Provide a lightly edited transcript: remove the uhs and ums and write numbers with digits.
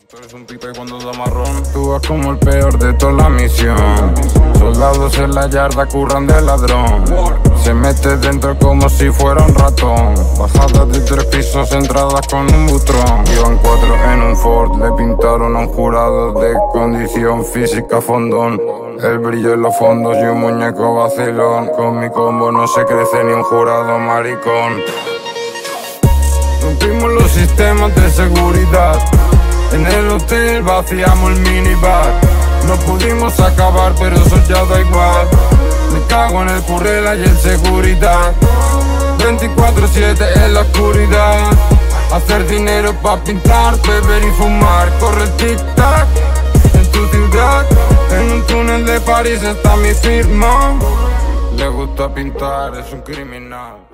Tú eres un pipe cuando da marrón. Tú vas como el peor de toda la misión. Soldados en la yarda curran de ladrón. Se mete dentro como si fuera un ratón. Bajadas de 3 pisos, entradas con un butrón. Iban 4 en un Ford, le pintaron a un jurado de condición física fondón. El brillo en los fondos y un muñeco vacilón. Con mi combo no se crece ni un jurado maricón. Rompimos los sistemas de seguridad. En el hotel vaciamos el minibar. No pudimos acabar, pero eso ya da igual. Me cago en el currela y el seguridad. 24/7 en la oscuridad. Hacer dinero pa' pintar, beber y fumar. Corre el tic-tac en tu ciudad. En un túnel de París está mi firma. Le gusta pintar, es un criminal.